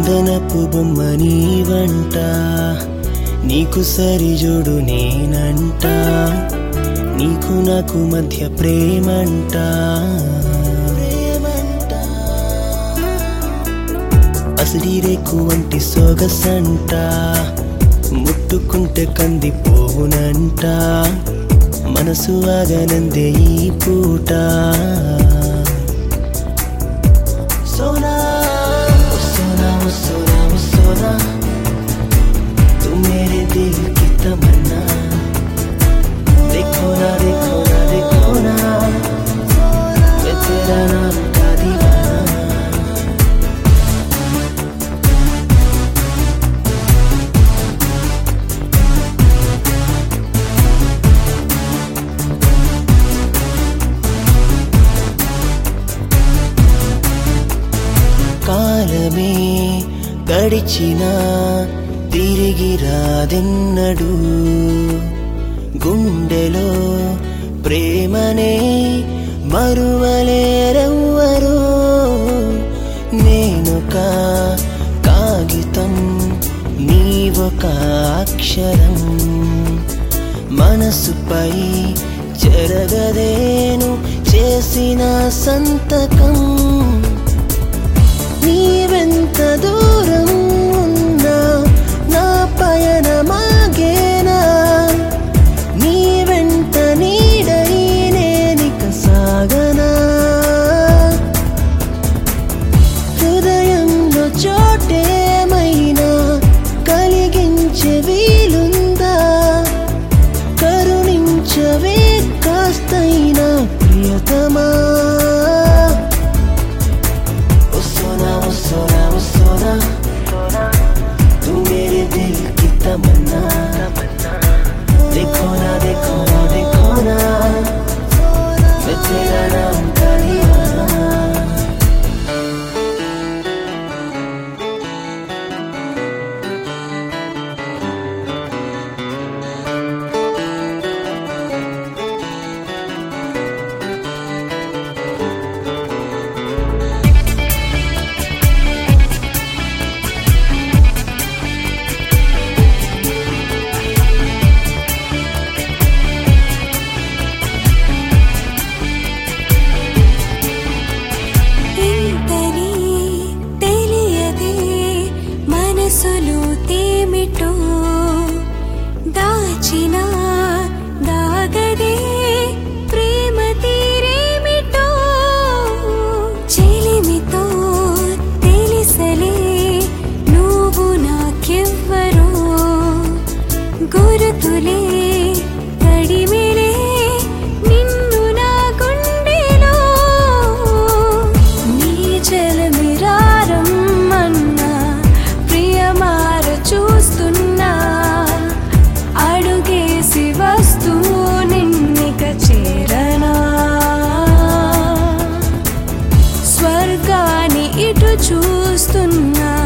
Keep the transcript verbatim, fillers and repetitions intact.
చందనపు బొమ్మ నీవంట, నీకు సరిజోడు నేనంట, నీకు నాకు మధ్య ప్రేమంట. అసలిరేకు వంటి సొగసంట, ముట్టుకుంటే కందిపోవునంట, మనసు ఆగనందే ఈ పూట. సోనా ఓ సోనా ఓ సోనా ఓ సోనా, తు మేరే దిల్ కి తమన్నా, देखो ना देखो ना देखो ना, मैं तेरा नाम का दीवाना. కాలమే గడిచినా తిరిగి రాదెన్నడు, గుండెలో ప్రేమనే మరువలేరెవ్వరు. నేనొక కాగితం, నీవొక అక్షరం, మనసుపై చెరగదేను చేసిన సంతకం. నీవెంత దూరం ఉన్నా నా పయనమాగేనా, నీ వెంట నీడై నేనిక సాగనా. హృదయంలో చోటేమైనా కలిగించే వీలుందా, కరుణించవే కాస్తైనా ప్రియతమా. सोना वो सोना, तू मेरे दिल की तमन्ना, देखो ना देखो ना देखो ना, मैं तेरा नाम का दीवाना. దాచిన దాగదే ప్రేమ తీరేమిటో, చెలిమితో తెలిసలే నువ్వు నాకెవ్వరో, గురుతులే తడిమిలే నిన్ను నా గుండెలో. నీ చెలమిరారం అన్నా ప్రియమార చూస్తున్నా, అడుగేసి వస్తూ నిన్నిక చేరనా. స్వర్గాన్ని ఇటు చూస్తున్నా,